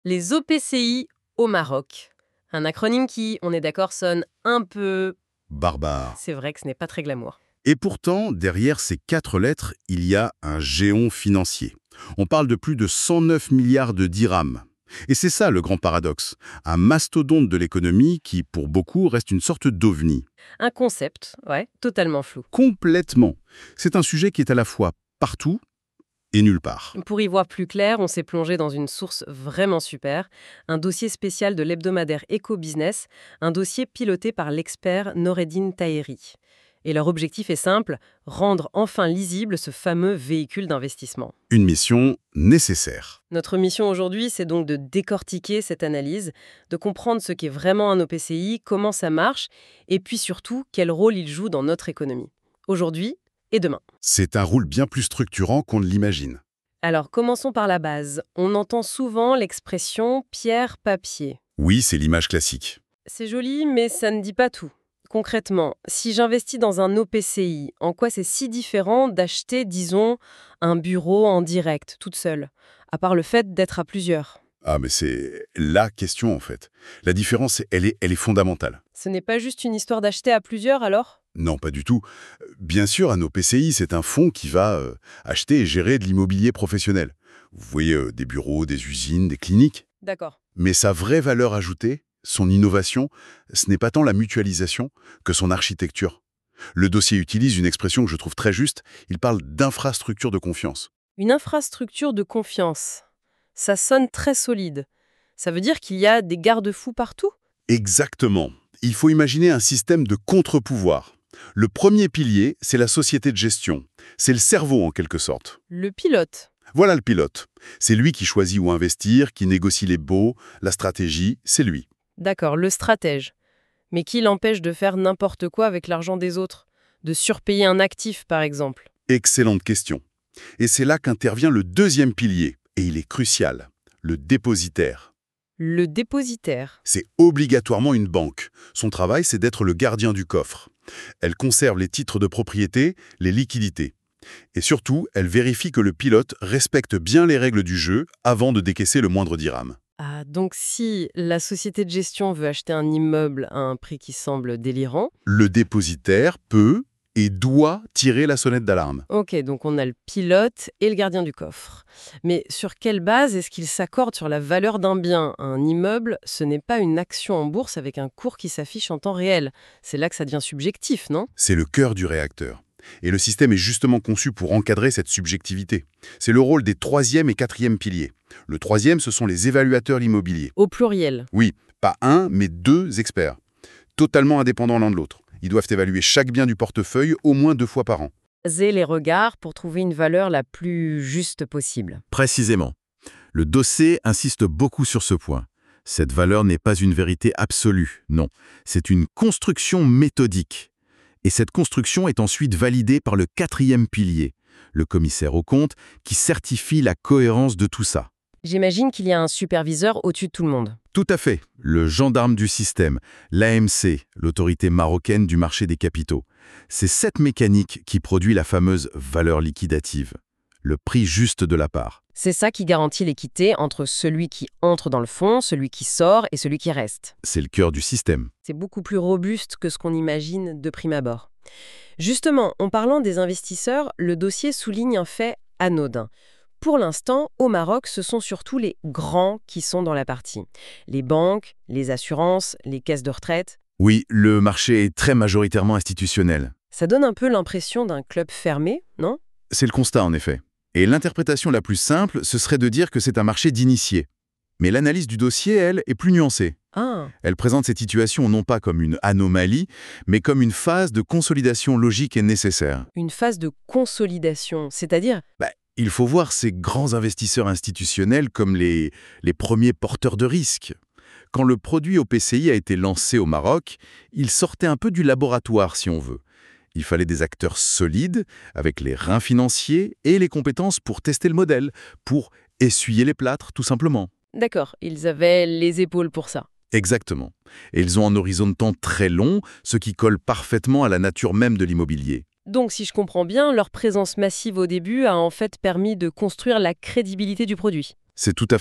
Les OPCI au Maroc. Un acronyme qui, on est d'accord, sonne un peu... Barbare. C'est vrai que ce n'est pas très glamour. Et pourtant, derrière ces 4 lettres, il y a un géant financier. On parle de plus de 109 milliards de dirhams. Et c'est ça le grand paradoxe. Un mastodonte de l'économie qui, pour beaucoup, reste une sorte d'ovni. Un concept, ouais, totalement flou. Complètement. C'est un sujet qui est à la fois partout et nulle part. Pour y voir plus clair, on s'est plongé dans une source vraiment super, un dossier spécial de l'hebdomadaire Eco-Business, un dossier piloté par l'expert Noreddin Taheri. Et leur objectif est simple, rendre enfin lisible ce fameux véhicule d'investissement. Une mission nécessaire. Notre mission aujourd'hui, c'est donc de décortiquer cette analyse, de comprendre ce qu'est vraiment un OPCI, comment ça marche, et puis surtout, quel rôle il joue dans notre économie. Aujourd'hui et demain. C'est un rôle bien plus structurant qu'on ne l'imagine. Alors, commençons par la base. On entend souvent l'expression « pierre-papier ». Oui, c'est l'image classique. C'est joli, mais ça ne dit pas tout. Concrètement, si j'investis dans un OPCI, en quoi c'est si différent d'acheter, disons, un bureau en direct, toute seule, à part le fait d'être à plusieurs? Ah, mais c'est la question, en fait. La différence, elle est fondamentale. Ce n'est pas juste une histoire d'acheter à plusieurs, alors? Non, pas du tout. Bien sûr, un OPCI, c'est un fonds qui va acheter et gérer de l'immobilier professionnel. Vous voyez, des bureaux, des usines, des cliniques. D'accord. Mais sa vraie valeur ajoutée, son innovation, ce n'est pas tant la mutualisation que son architecture. Le dossier utilise une expression que je trouve très juste. Il parle d'infrastructure de confiance. Une infrastructure de confiance. Ça sonne très solide. Ça veut dire qu'il y a des garde-fous partout? Exactement. Il faut imaginer un système de contre-pouvoir. Le premier pilier, c'est la société de gestion. C'est le cerveau, en quelque sorte. Le pilote. Voilà le pilote. C'est lui qui choisit où investir, qui négocie les baux, la stratégie, c'est lui. D'accord, le stratège. Mais qui l'empêche de faire n'importe quoi avec l'argent des autres? De surpayer un actif, par exemple? Excellente question. Et c'est là qu'intervient le deuxième pilier, et il est crucial, le dépositaire. Le dépositaire. C'est obligatoirement une banque. Son travail, c'est d'être le gardien du coffre. Elle conserve les titres de propriété, les liquidités. Et surtout, elle vérifie que le pilote respecte bien les règles du jeu avant de décaisser le moindre dirham. Ah, donc si la société de gestion veut acheter un immeuble à un prix qui semble délirant, Le dépositaire peut et doit tirer la sonnette d'alarme. ok, donc on a le pilote et le gardien du coffre. Mais sur quelle base est-ce qu'ils s'accordent sur la valeur d'un bien? Un immeuble, ce n'est pas une action en bourse avec un cours qui s'affiche en temps réel. C'est là que ça devient subjectif, non? C'est le cœur du réacteur. Et le système est justement conçu pour encadrer cette subjectivité. C'est le rôle des troisième et quatrième piliers. Le troisième, ce sont les évaluateurs immobiliers. Au pluriel. Oui, pas un, mais 2 experts. Totalement indépendants l'un de l'autre. Ils doivent évaluer chaque bien du portefeuille au moins 2 fois par an. Croiser les regards pour trouver une valeur la plus juste possible. Précisément. Le dossier insiste beaucoup sur ce point. Cette valeur n'est pas une vérité absolue, non. C'est une construction méthodique. Et cette construction est ensuite validée par le quatrième pilier, le commissaire aux comptes, qui certifie la cohérence de tout ça. J'imagine qu'il y a un superviseur au-dessus de tout le monde. Tout à fait. Le gendarme du système, l'AMC, l'autorité marocaine du marché des capitaux. C'est cette mécanique qui produit la fameuse valeur liquidative, le prix juste de la part. C'est ça qui garantit l'équité entre celui qui entre dans le fonds, celui qui sort et celui qui reste. C'est le cœur du système. C'est beaucoup plus robuste que ce qu'on imagine de prime abord. Justement, en parlant des investisseurs, le dossier souligne un fait anodin. Pour l'instant, au Maroc, ce sont surtout les grands qui sont dans la partie. Les banques, les assurances, les caisses de retraite. Oui, le marché est très majoritairement institutionnel. Ça donne un peu l'impression d'un club fermé, non? C'est le constat, en effet. Et l'interprétation la plus simple, ce serait de dire que c'est un marché d'initiés. Mais l'analyse du dossier, elle, est plus nuancée. Ah, Elle présente cette situation non pas comme une anomalie, mais comme une phase de consolidation logique et nécessaire. une phase de consolidation, c'est-à-dire... Il faut voir ces grands investisseurs institutionnels comme les premiers porteurs de risques. Quand le produit OPCI a été lancé au Maroc, il sortait un peu du laboratoire, si on veut. Il fallait des acteurs solides, avec les reins financiers et les compétences pour tester le modèle, pour essuyer les plâtres, tout simplement. D'accord, ils avaient les épaules pour ça. Exactement. Et ils ont un horizon de temps très long, ce qui colle parfaitement à la nature même de l'immobilier. Donc, si je comprends bien, leur présence massive au début a en fait permis de construire la crédibilité du produit. C'est tout à fait ça.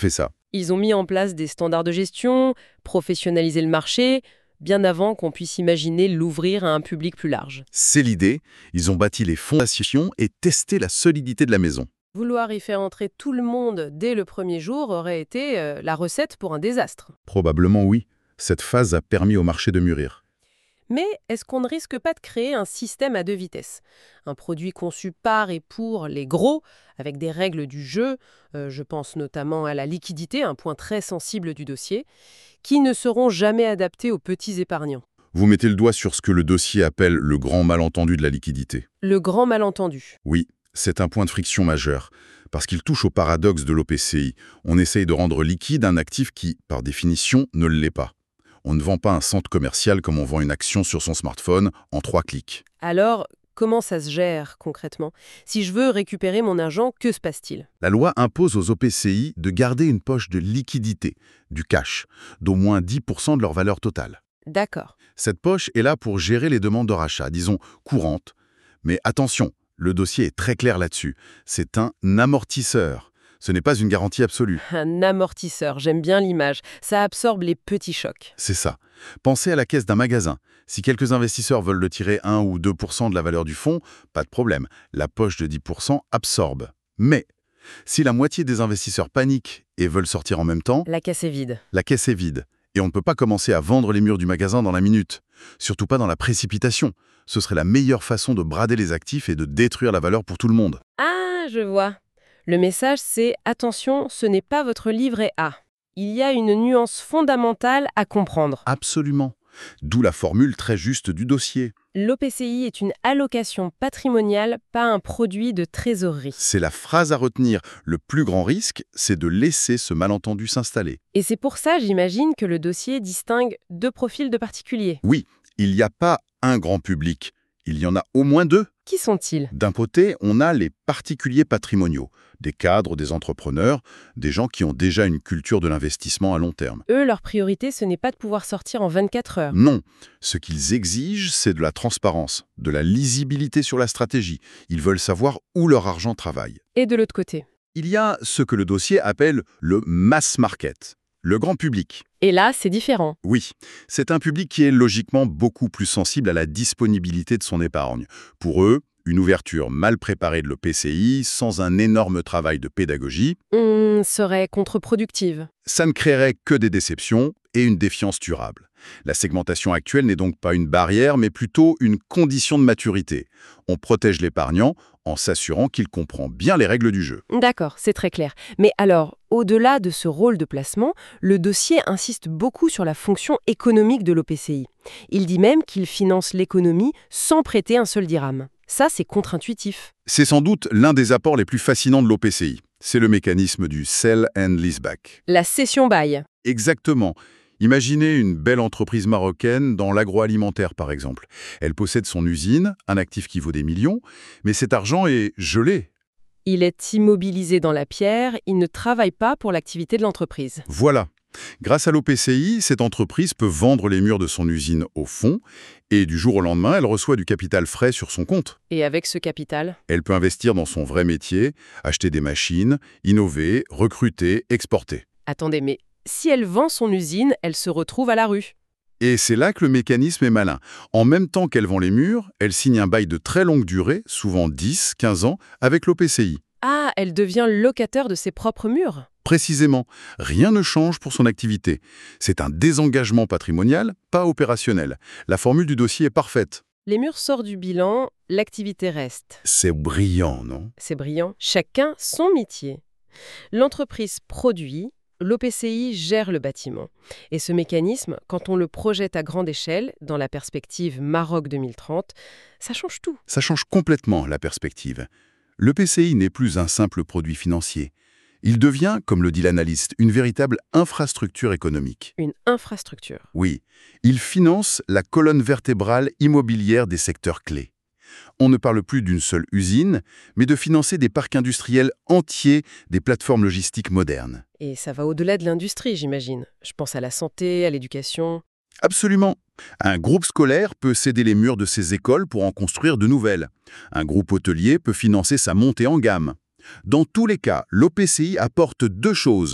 Ils ont mis en place des standards de gestion, professionnalisé le marché, bien avant qu'on puisse imaginer l'ouvrir à un public plus large. C'est l'idée, ils ont bâti les fondations et testé la solidité de la maison. Vouloir y faire entrer tout le monde dès le premier jour aurait été la recette pour un désastre. Probablement oui, cette phase a permis au marché de mûrir. Mais est-ce qu'on ne risque pas de créer un système à deux vitesses? Un produit conçu par et pour les gros, avec des règles du jeu, je pense notamment à la liquidité, un point très sensible du dossier, qui ne seront jamais adaptés aux petits épargnants. Vous mettez le doigt sur ce que le dossier appelle le grand malentendu de la liquidité. Le grand malentendu. Oui, c'est un point de friction majeur, parce qu'il touche au paradoxe de l'OPCI. On essaye de rendre liquide un actif qui, par définition, ne l'est pas. On ne vend pas un centre commercial comme on vend une action sur son smartphone en 3 clics. Alors, comment ça se gère concrètement? Si je veux récupérer mon argent, que se passe-t-il? La loi impose aux OPCI de garder une poche de liquidité, du cash, d'au moins 10% de leur valeur totale. D'accord. Cette poche est là pour gérer les demandes de rachat, disons courantes. Mais attention, le dossier est très clair là-dessus. C'est un amortisseur. Ce n'est pas une garantie absolue. Un amortisseur, j'aime bien l'image. Ça absorbe les petits chocs. C'est ça. Pensez à la caisse d'un magasin. Si quelques investisseurs veulent le tirer 1 ou 2% de la valeur du fonds, pas de problème. La poche de 10% absorbe. Mais si la moitié des investisseurs paniquent et veulent sortir en même temps, La caisse est vide. la caisse est vide. Et on ne peut pas commencer à vendre les murs du magasin dans la minute. Surtout pas dans la précipitation. Ce serait la meilleure façon de brader les actifs et de détruire la valeur pour tout le monde. Ah, je vois. Le message, c'est « Attention, ce n'est pas votre livret A ». Il y a une nuance fondamentale à comprendre. Absolument. D'où la formule très juste du dossier. L'OPCI est une allocation patrimoniale, pas un produit de trésorerie. C'est la phrase à retenir. Le plus grand risque, c'est de laisser ce malentendu s'installer. Et c'est pour ça, j'imagine, que le dossier distingue deux profils de particuliers. Oui, il n'y a pas un grand public. Il y en a au moins 2. Qui sont-ils? D'un côté, on a les particuliers patrimoniaux, des cadres, des entrepreneurs, des gens qui ont déjà une culture de l'investissement à long terme. Eux, leur priorité, ce n'est pas de pouvoir sortir en 24 heures. Non, ce qu'ils exigent, c'est de la transparence, de la lisibilité sur la stratégie. Ils veulent savoir où leur argent travaille. Et de l'autre côté. Il y a ce que le dossier appelle le mass market, le grand public. Et là, c'est différent. Oui, c'est un public qui est logiquement beaucoup plus sensible à la disponibilité de son épargne. Pour eux, une ouverture mal préparée de l'OPCI, sans un énorme travail de pédagogie, Serait contre-productive. ça ne créerait que des déceptions et une défiance durable. La segmentation actuelle n'est donc pas une barrière, mais plutôt une condition de maturité. On protège l'épargnant en s'assurant qu'il comprend bien les règles du jeu. D'accord, c'est très clair. Mais alors, au-delà de ce rôle de placement, le dossier insiste beaucoup sur la fonction économique de l'OPCI. Il dit même qu'il finance l'économie sans prêter un seul dirham. Ça, c'est contre-intuitif. C'est sans doute l'un des apports les plus fascinants de l'OPCI. C'est le mécanisme du sell and leaseback. La cession-bail. Exactement. Imaginez une belle entreprise marocaine dans l'agroalimentaire, par exemple. Elle possède son usine, un actif qui vaut des millions, mais cet argent est gelé. Il est immobilisé dans la pierre, il ne travaille pas pour l'activité de l'entreprise. Voilà. Grâce à l'OPCI, cette entreprise peut vendre les murs de son usine au fond et du jour au lendemain, elle reçoit du capital frais sur son compte. Et avec ce capital, Elle peut investir dans son vrai métier, acheter des machines, innover, recruter, exporter. attendez, mais si elle vend son usine, elle se retrouve à la rue. Et c'est là que le mécanisme est malin. En même temps qu'elle vend les murs, elle signe un bail de très longue durée, souvent 10, 15 ans, avec l'OPCI. Ah, elle devient locataire de ses propres murs. Précisément, rien ne change pour son activité. C'est un désengagement patrimonial, pas opérationnel. La formule du dossier est parfaite. Les murs sortent du bilan, l'activité reste. C'est brillant, non? C'est brillant. Chacun son métier. L'entreprise produit, l'OPCI gère le bâtiment. Et ce mécanisme, quand on le projette à grande échelle, dans la perspective Maroc 2030, ça change tout. Ça change complètement la perspective. L'EPCI n'est plus un simple produit financier. Il devient, comme le dit l'analyste, une véritable infrastructure économique. Une infrastructure. Oui, il finance la colonne vertébrale immobilière des secteurs clés. On ne parle plus d'une seule usine, mais de financer des parcs industriels entiers, des plateformes logistiques modernes. Et ça va au-delà de l'industrie, j'imagine. Je pense à la santé, à l'éducation. Absolument. Un groupe scolaire peut céder les murs de ses écoles pour en construire de nouvelles. Un groupe hôtelier peut financer sa montée en gamme. Dans tous les cas, l'OPCI apporte deux choses.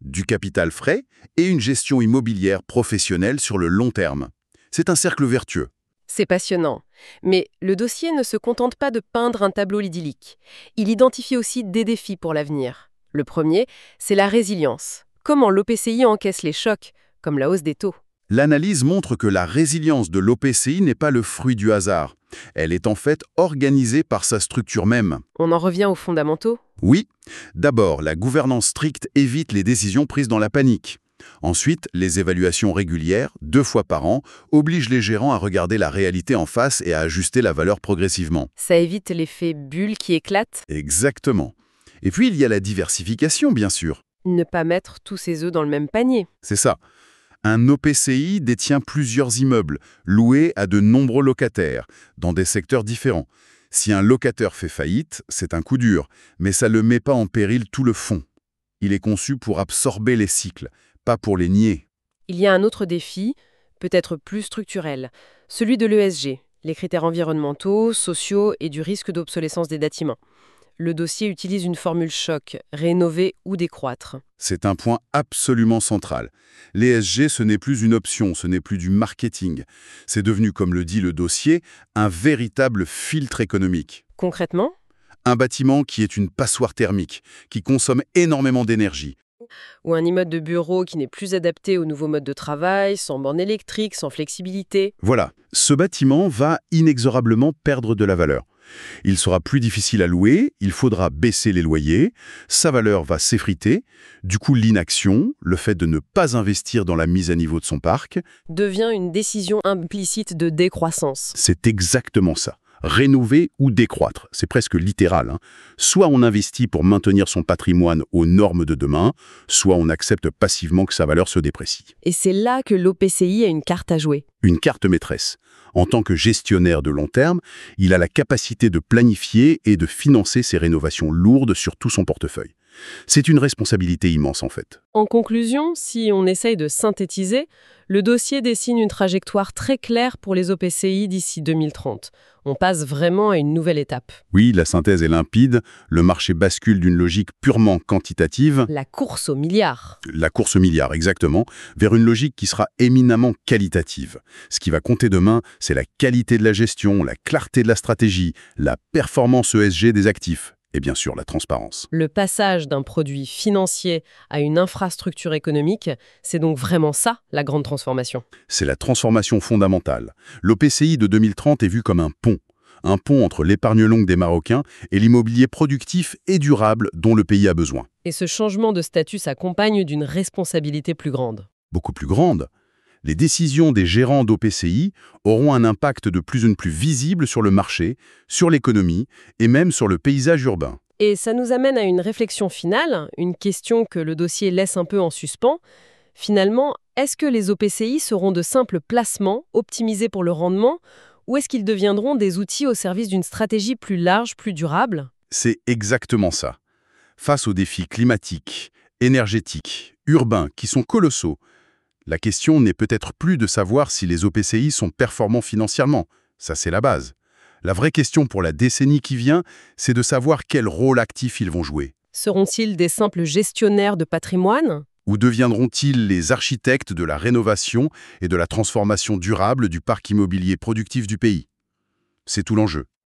du capital frais et une gestion immobilière professionnelle sur le long terme. C'est un cercle vertueux. C'est passionnant. Mais le dossier ne se contente pas de peindre un tableau idyllique. Il identifie aussi des défis pour l'avenir. Le premier, c'est la résilience. Comment l'OPCI encaisse les chocs, comme la hausse des taux. L'analyse montre que la résilience de l'OPCI n'est pas le fruit du hasard. Elle est en fait organisée par sa structure même. On en revient aux fondamentaux. Oui, d'abord, la gouvernance stricte évite les décisions prises dans la panique. Ensuite, les évaluations régulières, 2 fois par an, obligent les gérants à regarder la réalité en face et à ajuster la valeur progressivement. Ça évite l'effet bulle qui éclate. Exactement. Et puis, il y a la diversification, bien sûr. Ne pas mettre tous ses œufs dans le même panier. C'est ça. Un OPCI détient plusieurs immeubles, loués à de nombreux locataires, dans des secteurs différents. Si un locataire fait faillite, c'est un coup dur, mais ça ne met pas en péril tout le fonds. Il est conçu pour absorber les cycles, pas pour les nier. Il y a un autre défi, peut-être plus structurel, celui de l'ESG, les critères environnementaux, sociaux et du risque d'obsolescence des bâtiments. Le dossier utilise une formule choc, rénover ou décroître. C'est un point absolument central. L'ESG, ce n'est plus une option, ce n'est plus du marketing. C'est devenu, comme le dit le dossier, un véritable filtre économique. Concrètement, Un bâtiment qui est une passoire thermique, qui consomme énormément d'énergie. ou un immeuble de bureau qui n'est plus adapté aux nouveaux modes de travail, sans borne électrique, sans flexibilité. Voilà, ce bâtiment va inexorablement perdre de la valeur. Il sera plus difficile à louer, il faudra baisser les loyers, sa valeur va s'effriter. Du coup, l'inaction, le fait de ne pas investir dans la mise à niveau de son parc, Devient une décision implicite de décroissance. c'est exactement ça. Rénover ou décroître, c'est presque littéral, hein. Soit on investit pour maintenir son patrimoine aux normes de demain, soit on accepte passivement que sa valeur se déprécie. Et c'est là que l'OPCI a une carte à jouer. Une carte maîtresse. En tant que gestionnaire de long terme, il a la capacité de planifier et de financer ses rénovations lourdes sur tout son portefeuille. C'est une responsabilité immense en fait. En conclusion, si on essaye de synthétiser, le dossier dessine une trajectoire très claire pour les OPCI d'ici 2030. On passe vraiment à une nouvelle étape. Oui, la synthèse est limpide, le marché bascule d'une logique purement quantitative, La course aux milliards. la course aux milliards exactement, vers une logique qui sera éminemment qualitative. Ce qui va compter demain, c'est la qualité de la gestion, la clarté de la stratégie, la performance ESG des actifs. Et bien sûr, la transparence. Le passage d'un produit financier à une infrastructure économique, c'est donc vraiment ça, la grande transformation. C'est la transformation fondamentale. L'OPCI de 2030 est vu comme un pont entre l'épargne longue des Marocains et l'immobilier productif et durable dont le pays a besoin. Et ce changement de statut s'accompagne d'une responsabilité plus grande. Beaucoup plus grande. Les décisions des gérants d'OPCI auront un impact de plus en plus visible sur le marché, sur l'économie et même sur le paysage urbain. Et ça nous amène à une réflexion finale, une question que le dossier laisse un peu en suspens. Finalement, est-ce que les OPCI seront de simples placements optimisés pour le rendement, ou est-ce qu'ils deviendront des outils au service d'une stratégie plus large, plus durable ? C'est exactement ça. Face aux défis climatiques, énergétiques, urbains qui sont colossaux, la question n'est peut-être plus de savoir si les OPCI sont performants financièrement. Ça, c'est la base. La vraie question pour la décennie qui vient, c'est de savoir quel rôle actif ils vont jouer. Seront-ils des simples gestionnaires de patrimoine ? Ou deviendront-ils les architectes de la rénovation et de la transformation durable du parc immobilier productif du pays? C'est tout l'enjeu.